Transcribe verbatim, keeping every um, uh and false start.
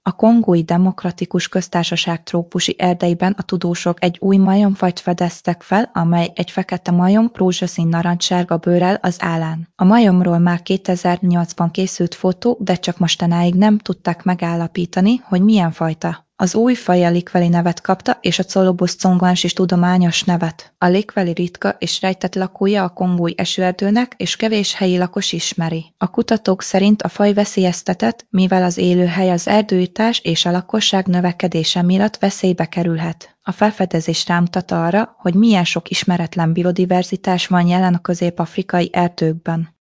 A Kongói Demokratikus Köztársaság trópusi erdeiben a tudósok egy új majomfajt fedeztek fel, amely egy fekete majom rózsaszín narancssárga bőrrel az állán. A majomról már kétezer-nyolcban készült fotó, de csak mostanáig nem tudták megállapítani, hogy milyen fajta. Az új faj a likveli nevet kapta, és a Colobus congruens is tudományos nevet. A likveli ritka és rejtett lakója a kongói esőerdőnek, és kevés helyi lakos ismeri. A kutatók szerint a faj veszélyeztetett, mivel az élőhely az erdőirtás és a lakosság növekedése miatt veszélybe kerülhet. A felfedezés rámutat arra, hogy milyen sok ismeretlen biodiverzitás van jelen a közép-afrikai erdőkben.